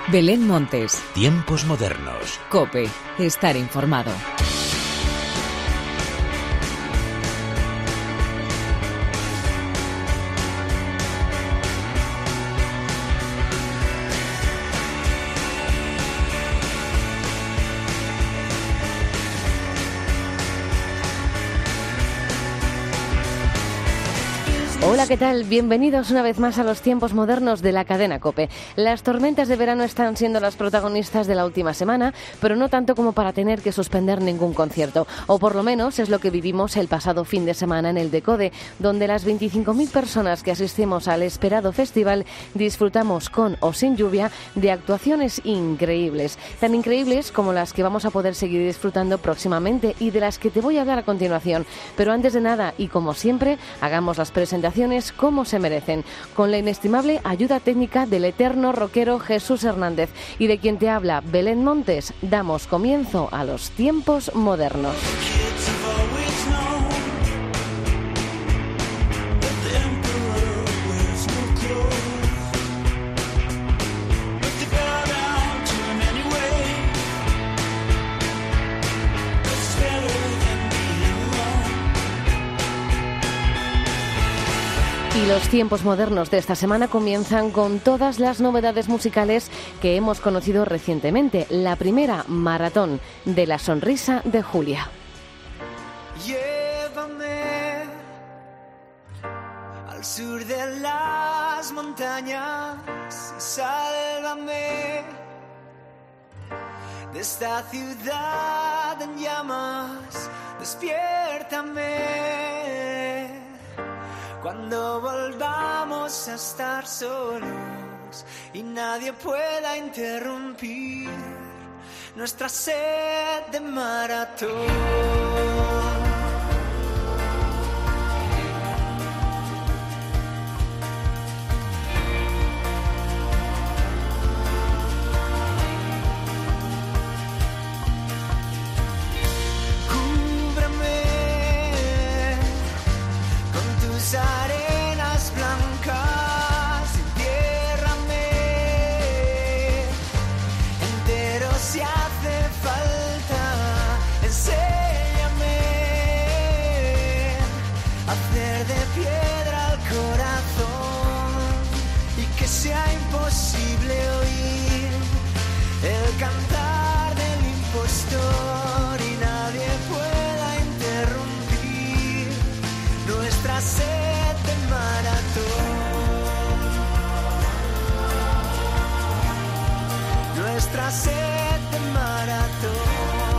Belén Montes. Tiempos modernos. COPE. Estar informado. Hola, ¿qué tal? Bienvenidos una vez más a los tiempos modernos de la cadena COPE. Las tormentas de verano están siendo las protagonistas de la última semana, pero no tanto como para tener que suspender ningún concierto. O por lo menos es lo que vivimos el pasado fin de semana en el Decode, donde las 25.000 personas que asistimos al esperado festival disfrutamos con o sin lluvia de actuaciones increíbles. Tan increíbles como las que vamos a poder seguir disfrutando próximamente y de las que te voy a hablar a continuación. Pero antes de nada, y como siempre, hagamos las presentaciones como se merecen, con la inestimable ayuda técnica del eterno rockero Jesús Hernández y de quien te habla Belén Montes. Damos comienzo a los tiempos modernos. Y los tiempos modernos de esta semana comienzan con todas las novedades musicales que hemos conocido recientemente. La primera, Maratón, de La Sonrisa de Julia. Llévame al sur de las montañas y sálvame de esta ciudad en llamas. Despiértame cuando volvamos a estar solos y nadie pueda interrumpir nuestra sed de maratón. Arenas blancas, entiérrame entero si hace falta. Enséñame a hacer de piedra el corazón y que sea imposible oír el cantar del impostor y nadie pueda interrumpir nuestra sed de maratón, nuestra sed de maratón.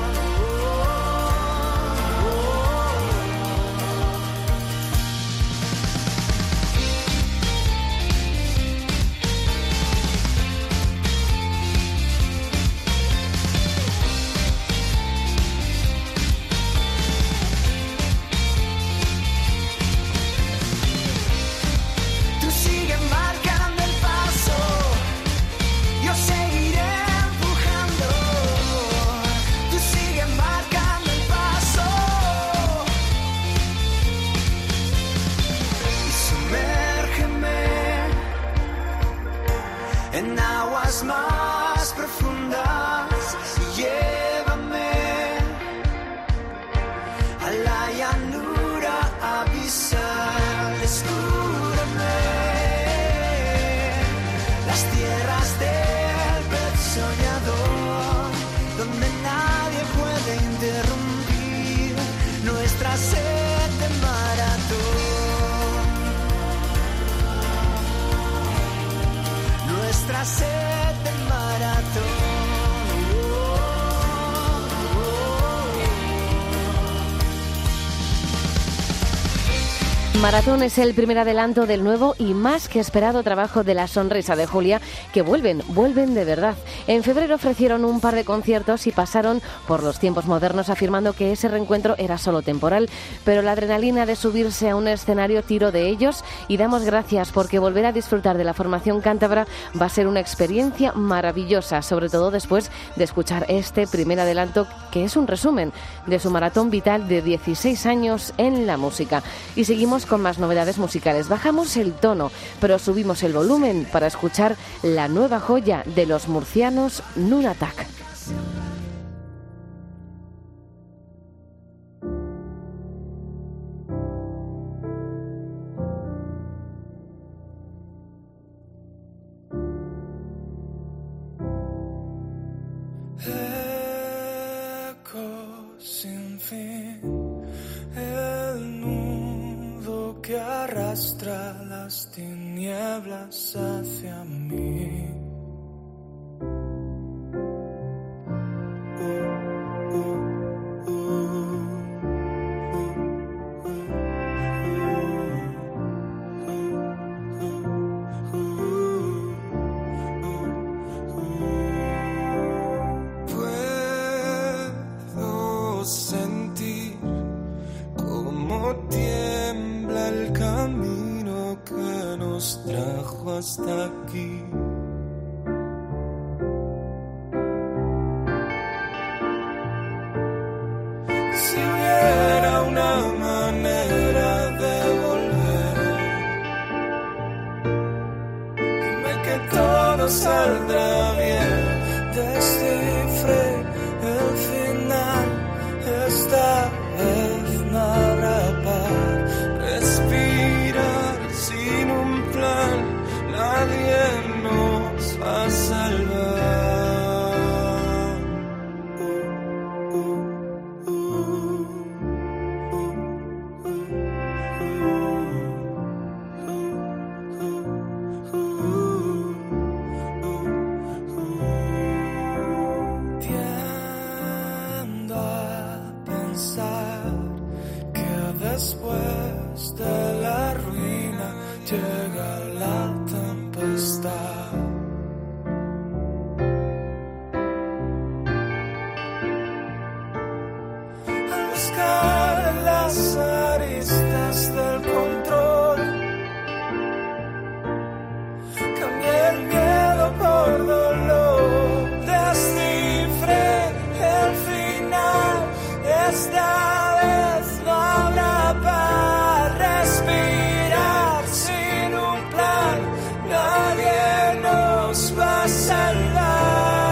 En aguas más profundas, llévame a la llanura abisal, descúbreme las tierras del pez soñador, donde nadie puede interrumpir nuestra sed de maratón. Nuestra sed de maratón. Maratón es el primer adelanto del nuevo y más que esperado trabajo de La Sonrisa de Julia, que vuelven de verdad. En febrero ofrecieron un par de conciertos y pasaron por los tiempos modernos afirmando que ese reencuentro era solo temporal, pero la adrenalina de subirse a un escenario tiró de ellos y damos gracias porque volver a disfrutar de la formación cántabra va a ser una experiencia maravillosa, sobre todo después de escuchar este primer adelanto que es un resumen de su maratón vital de 16 años en la música. Y seguimos con más novedades musicales. Bajamos el tono, pero subimos el volumen para escuchar la nueva joya de los murcianos Nunatak. Sin fin, el nudo que arrastra las tinieblas hacia mí. Sentir cómo tiembla el camino que nos trajo hasta aquí. Si hubiera una manera de volver, dime que todo saldrá bien. Descifré el final. Esta vez no habrá paz. Respirar sin un plan, nadie nos va a salvar. Después de la ruina llega la tempestad. Al buscar las aristas del control, cambié el miedo por dolor. Descifré el final. Esta vez no habrá para respirar sin un plan. Nadie nos va a salvar.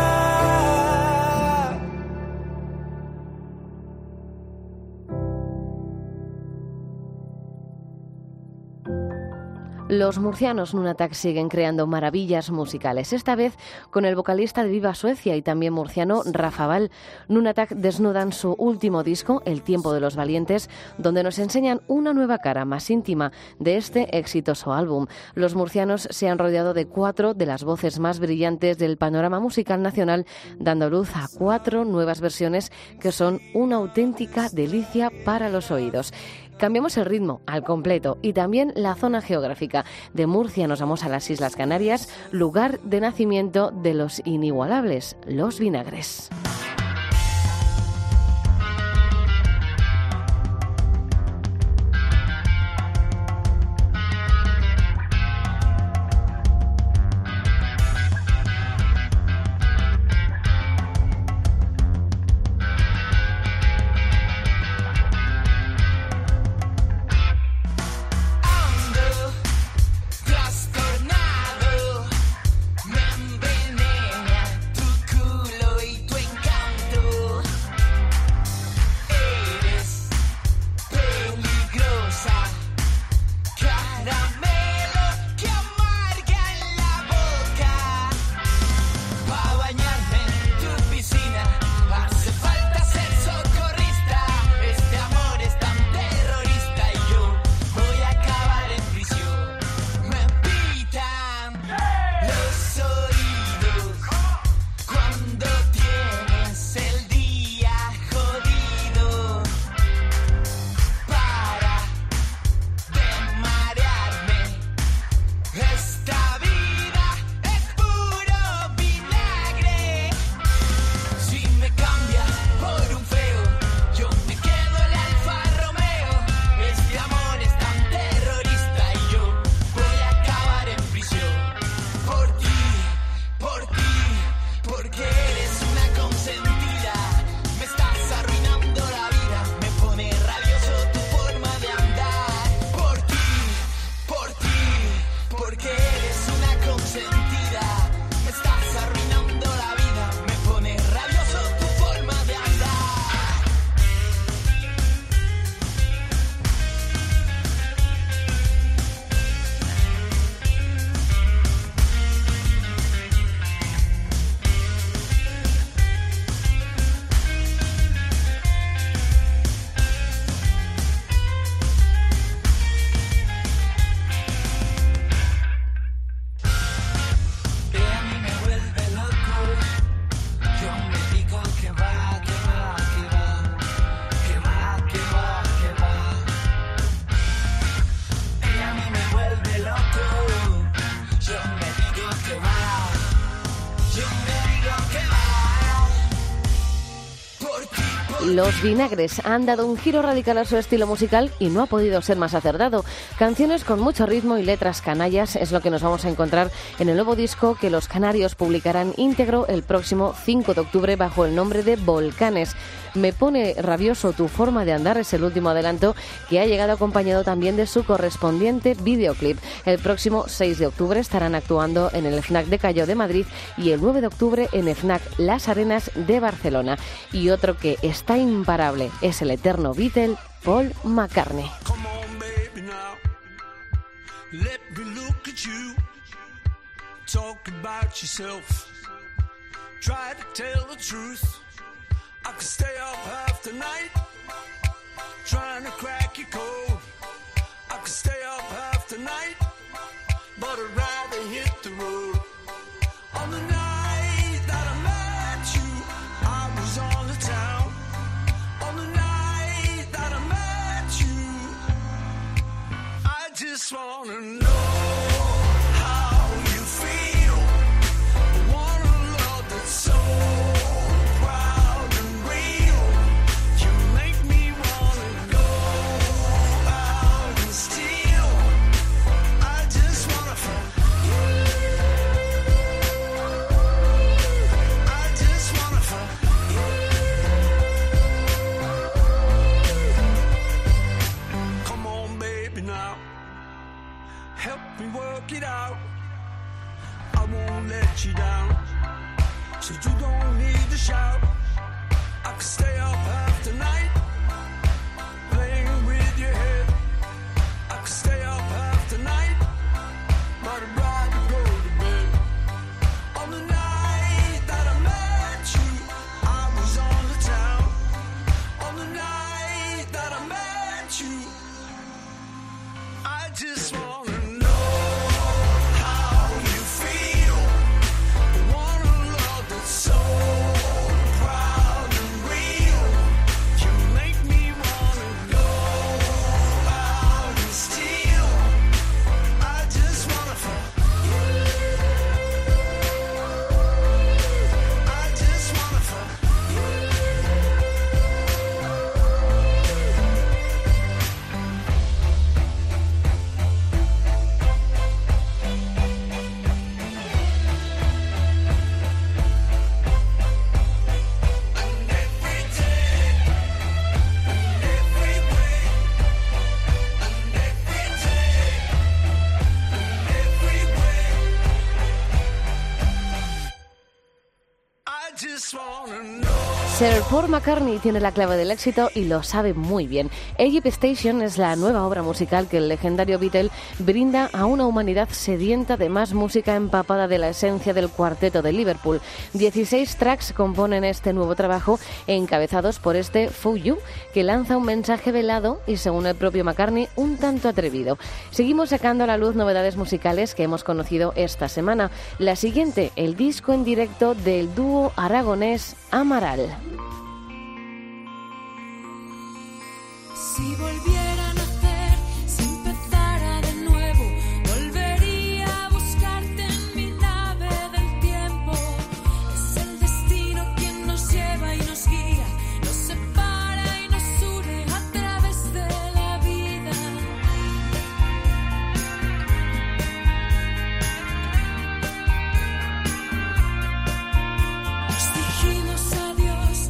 Los murcianos Nunatak siguen creando maravillas musicales, esta vez con el vocalista de Viva Suecia y también murciano Rafa Val. Nunatak desnudan su último disco, El tiempo de los valientes, donde nos enseñan una nueva cara más íntima de este exitoso álbum. Los murcianos se han rodeado de 4 de las voces más brillantes del panorama musical nacional, dando luz a 4 nuevas versiones que son una auténtica delicia para los oídos. Cambiamos el ritmo al completo y también la zona geográfica. De Murcia nos vamos a las Islas Canarias, lugar de nacimiento de los inigualables, los Vinagres. Me envenena tu culo y tu encanto. Los Vinagres han dado un giro radical a su estilo musical y no ha podido ser más acertado. Canciones con mucho ritmo y letras canallas es lo que nos vamos a encontrar en el nuevo disco que los canarios publicarán íntegro el próximo 5 de octubre bajo el nombre de Volcanes. Me pone rabioso tu forma de andar es el último adelanto que ha llegado acompañado también de su correspondiente videoclip. El próximo 6 de octubre estarán actuando en el FNAC de Callao de Madrid y el 9 de octubre en el FNAC Las Arenas de Barcelona. Y otro que está imparable es el eterno Beatle Paul McCartney. I could stay up half the night, trying to crack your code. I could stay up half the night, but I'd rather hit the road. On the night that I met you, I was on the town. On the night that I met you, I just wanna know how you feel. I want a love that's so it out. I won't let you down, so you don't need to shout. I could stay up half the night, playing with your head. I could stay up half the night, but I'd rather go to bed. On the night that I met you, I was on the town. On the night that I met you, I just wanna Sir Paul McCartney tiene la clave del éxito y lo sabe muy bien. Egypt Station es la nueva obra musical que el legendario Beatle brinda a una humanidad sedienta de más música empapada de la esencia del cuarteto de Liverpool. 16 tracks componen este nuevo trabajo, encabezados por este For You, que lanza un mensaje velado y, según el propio McCartney, un tanto atrevido. Seguimos sacando a la luz novedades musicales que hemos conocido esta semana. La siguiente, el disco en directo del dúo aragonés Amaral. Si volviera a nacer, si empezara de nuevo, volvería a buscarte en mi nave del tiempo. Es el destino quien nos lleva y nos guía, nos separa y nos une a través de la vida. Nos dijimos adiós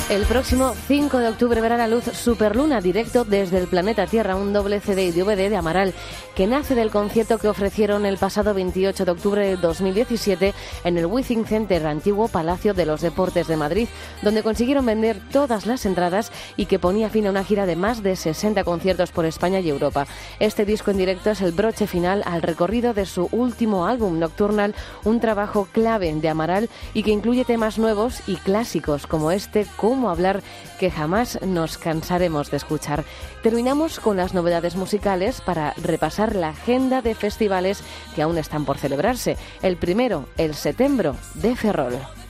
El próximo 5 de octubre verá la luz Superluna, directo desde el planeta Tierra, un doble CD y DVD de Amaral, que nace del concierto que ofrecieron el pasado 28 de octubre de 2017 en el Withing Center, antiguo Palacio de los Deportes de Madrid, donde consiguieron vender todas las entradas y que ponía fin a una gira de más de 60 conciertos por España y Europa. Este disco en directo es el broche final al recorrido de su último álbum, Nocturnal, un trabajo clave de Amaral y que incluye temas nuevos y clásicos como este Cómo hablar, que jamás nos cansaremos de escuchar. Terminamos con las novedades musicales para repasar la agenda de festivales que aún están por celebrarse. El primero, el Setembro de Ferrol.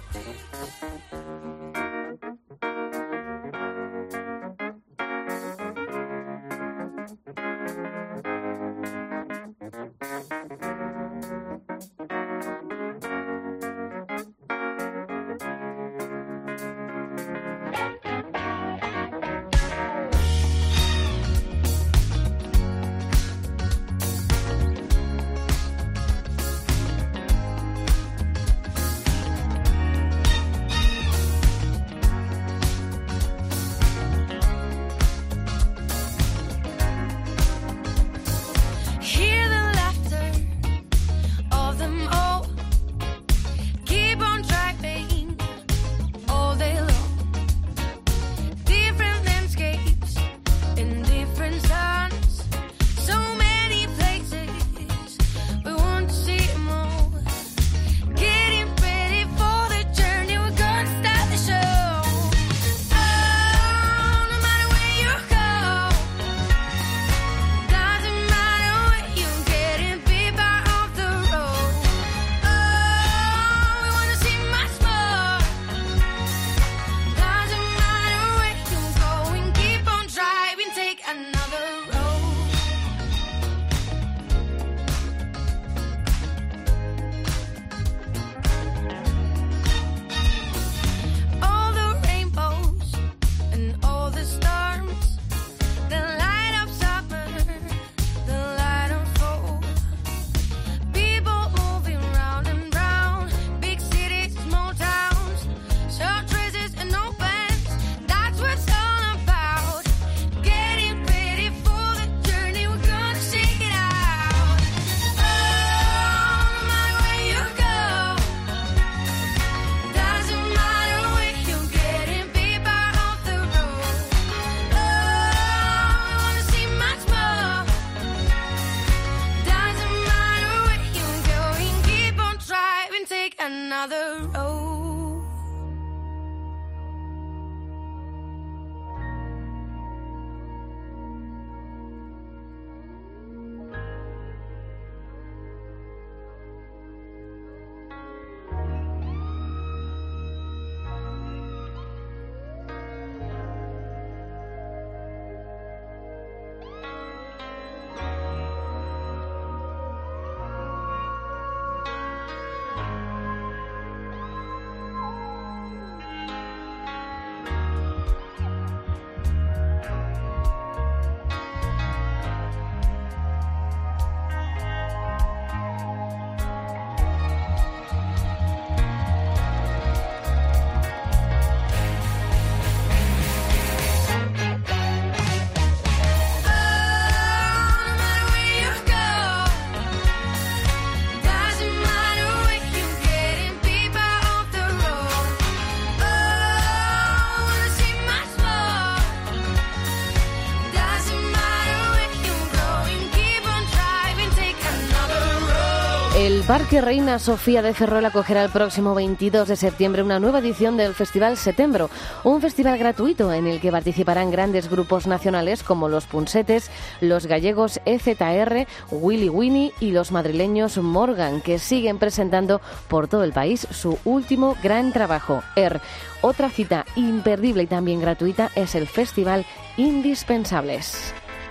El Parque Reina Sofía de Ferrol acogerá el próximo 22 de septiembre una nueva edición del Festival Setembro, un festival gratuito en el que participarán grandes grupos nacionales como los Punsetes, los gallegos EZR, Willy Winnie y los madrileños Morgan, que siguen presentando por todo el país su último gran trabajo, Otra cita imperdible y también gratuita es el Festival Indispensables.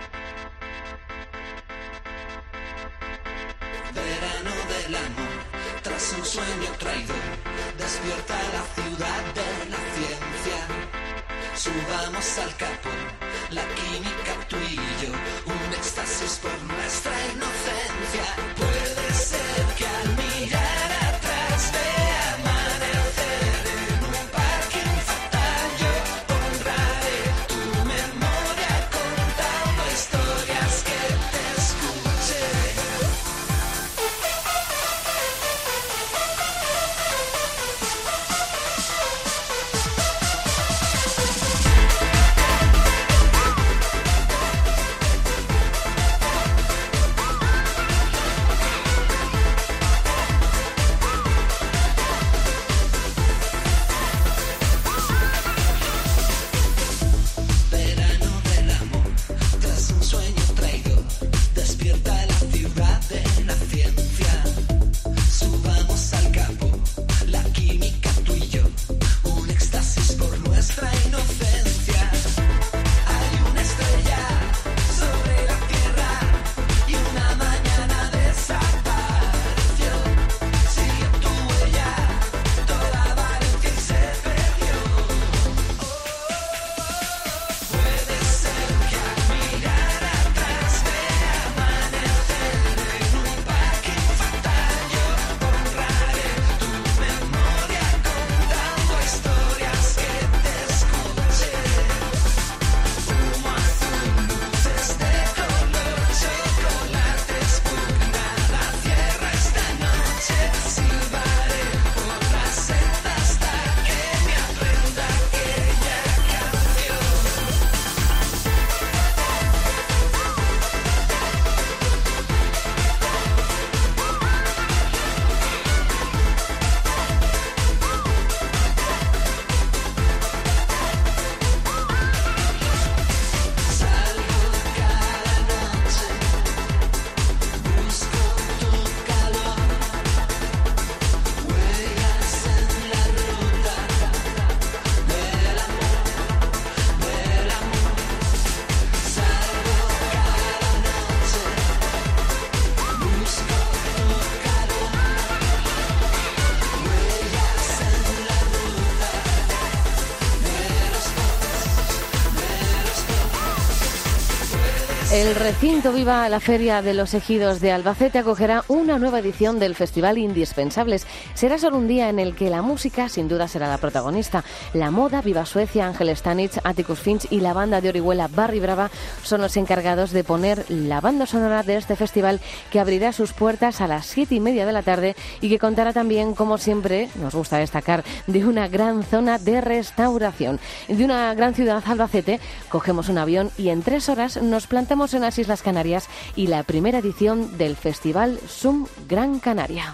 Despierta la ciudad de la ciencia. Subamos al capó, la química tú y yo, un éxtasis por nuestra inocencia. Puede ser que al mirar atrás vea amanecer en un parque fatal. Yo El recinto Viva la Feria de los Ejidos de Albacete acogerá una nueva edición del Festival Indispensables. Será solo un día en el que la música sin duda será la protagonista. La moda, Viva Suecia, Ángel Stanich, Atticus Finch y la banda de Orihuela Barry Brava son los encargados de poner la banda sonora de este festival, que abrirá sus puertas a las 7:30 de la tarde y que contará también, como siempre, nos gusta destacar, de una gran zona de restauración. De una gran ciudad, Albacete, cogemos un avión y en 3 horas nos plantamos en las Islas Canarias y la primera edición del Festival SUM Gran Canaria.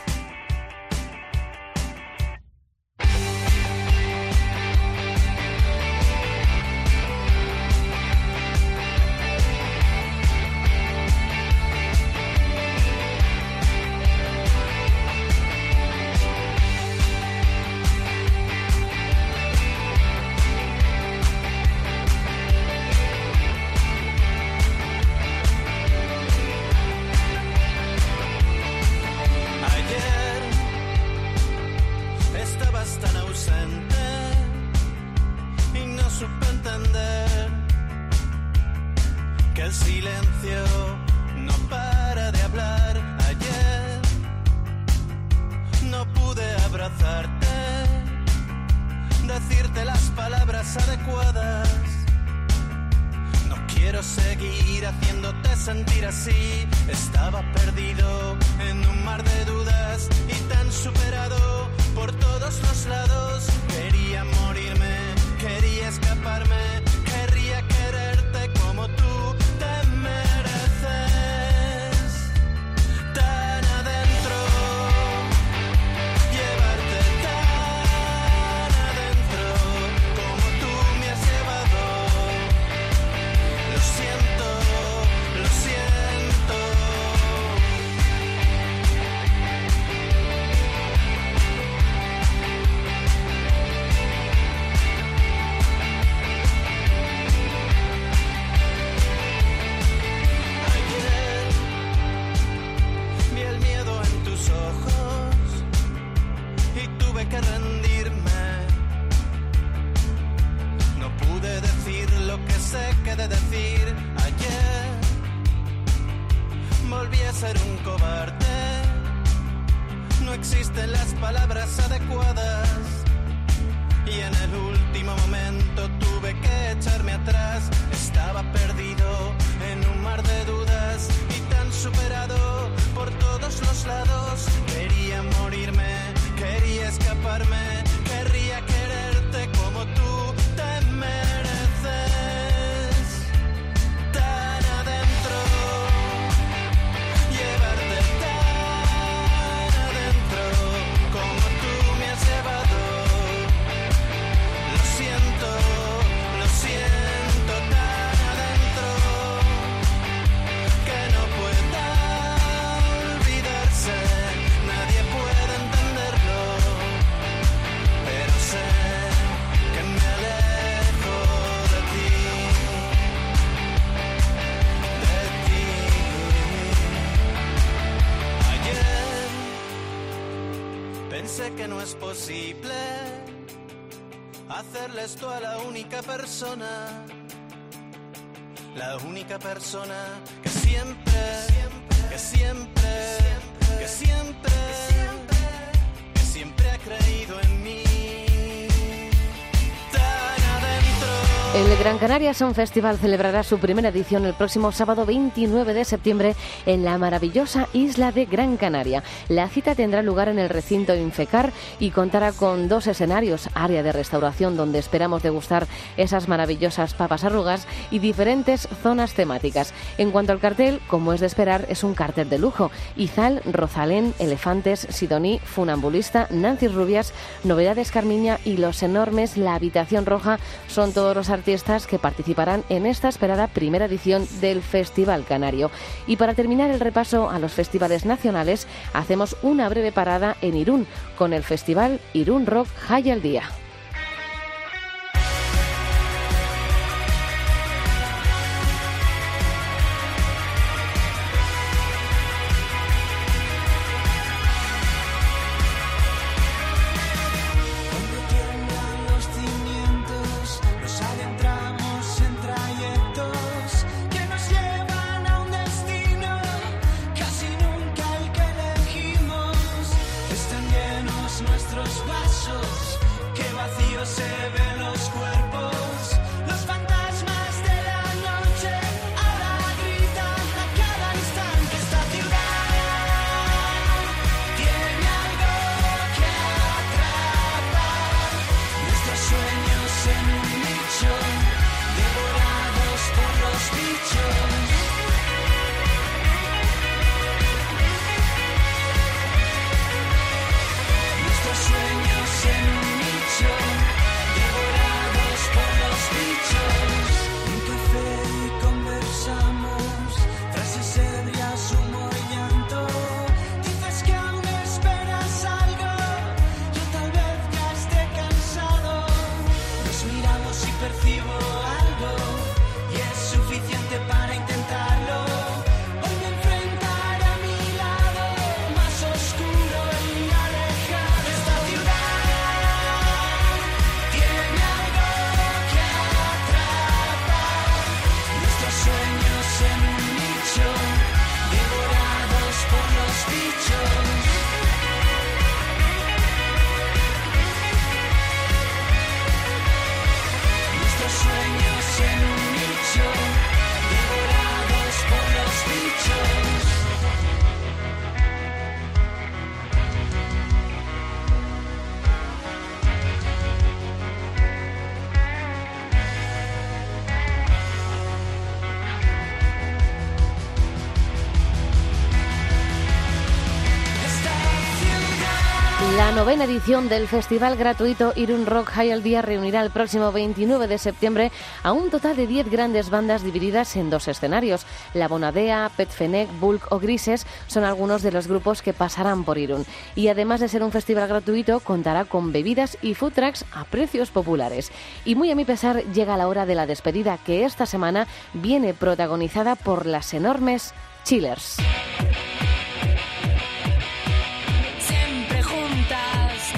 Decirte las palabras adecuadas. No quiero seguir haciéndote sentir así. Estaba perdido en un mar de dudas y tan superado por todos los lados. Quería morirme, quería escaparme, querría quererte como tú te mereces. Tan adentro, llevarte tan adentro como tú me has llevado. Lo siento, lo siento. Ayer vi el miedo en tus ojos y tuve que rendirme. No pude decir lo que sé que de decir. Ayer volví a ser un cobarde. No existen las palabras adecuadas. Y en el último momento tuve que echarme atrás. Estaba perdido en un mar de dudas y tan superado por todos los lados. Quería morirme, quería escaparme, querría quererte como tú te mereces. Tan adentro, llevarte tan adentro como tú me has llevado. Lo siento tan adentro que no pueda olvidarse. Nadie puede entenderlo, pero sé que me alejo de ti, Ayer pensé que no es posible hacerle esto a la única persona que siempre ha creído en mí. Tan adentro. El Gran Canaria Sound Festival celebrará su primera edición el próximo sábado 29 de septiembre en la maravillosa isla de Gran Canaria. La cita tendrá lugar en el recinto Infecar y contará con 2 escenarios, área de restauración donde esperamos degustar esas maravillosas papas arrugas y diferentes zonas temáticas. En cuanto al cartel, como es de esperar, es un cartel de lujo. Izal, Rosalén, Elefantes, Sidoní, Funambulista, Nancy Rubias, Novedades Carmiña y Los Enormes, La Habitación Roja son todos los artistas que participarán en esta esperada primera edición del Festival Canario. Y para terminar el repaso a los festivales nacionales, hacemos una breve parada en Irún con el Festival Irún Rock High al Día. Nos adentramos en trayectos que nos llevan si percibo algo y es suficiente para intentarlo. Hoy me enfrentaré a mi lado más oscuro y alejado. Esta ciudad tiene algo que atrapar. Nuestros sueños en un nicho, devorados por los bichos. Nuestros sueños en un nicho, devorados por los bichos. La 9ª edición del festival gratuito Irún Rock High al Día reunirá el próximo 29 de septiembre a un total de 10 grandes bandas divididas en 2 escenarios. La Bonadea, Pet Fenech, Bulk o Grises son algunos de los grupos que pasarán por Irún. Y además de ser un festival gratuito, contará con bebidas y food trucks a precios populares. Y muy a mi pesar llega la hora de la despedida, que esta semana viene protagonizada por las enormes Chillers. Siempre juntas.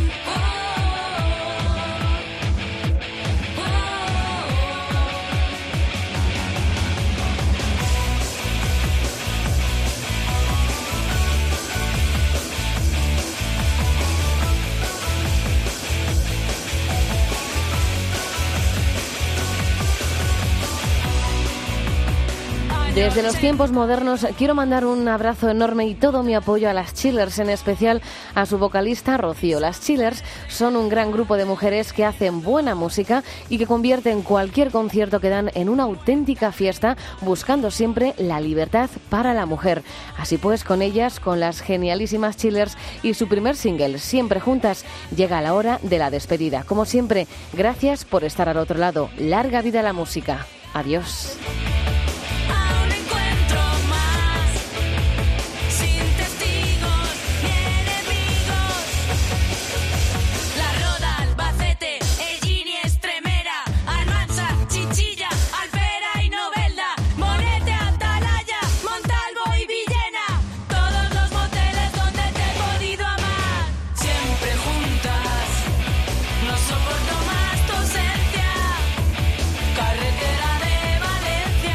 Desde los tiempos modernos quiero mandar un abrazo enorme y todo mi apoyo a las Chillers, en especial a su vocalista Rocío. Las Chillers son un gran grupo de mujeres que hacen buena música y que convierten cualquier concierto que dan en una auténtica fiesta, buscando siempre la libertad para la mujer. Así pues, con ellas, con las genialísimas Chillers y su primer single, Siempre Juntas, llega la hora de la despedida. Como siempre, gracias por estar al otro lado. Larga vida a la música. Adiós. Aún encuentro más, sin testigos ni enemigos. La Roda, Albacete, Ellín y Estremera, Almansa, Chinchilla, Alfera y Novelda, Morete, Atalaya, Montalvo y Villena. Todos los moteles donde te he podido amar. Siempre juntas, no soporto más tu ausencia. Carretera de Valencia.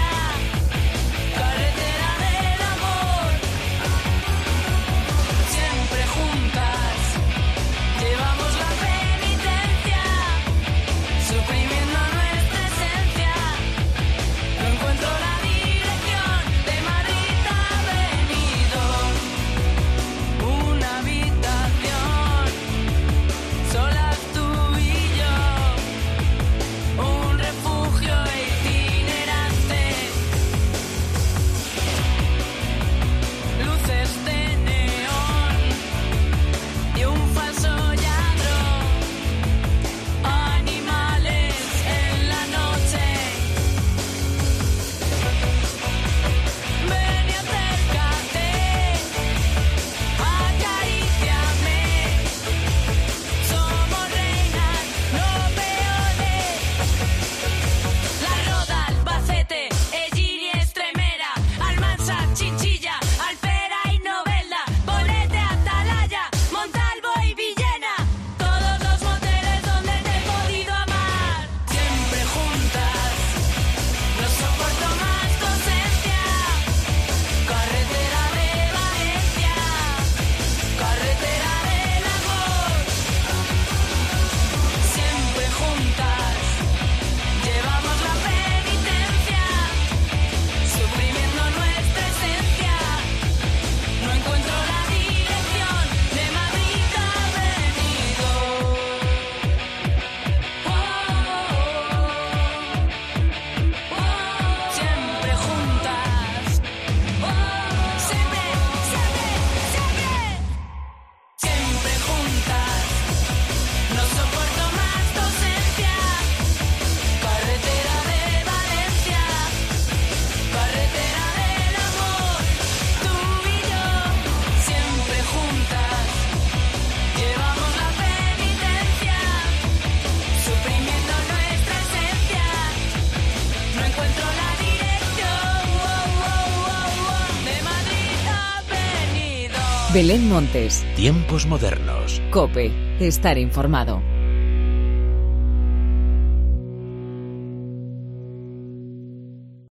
Belén Montes. Tiempos modernos. COPE. Estar informado.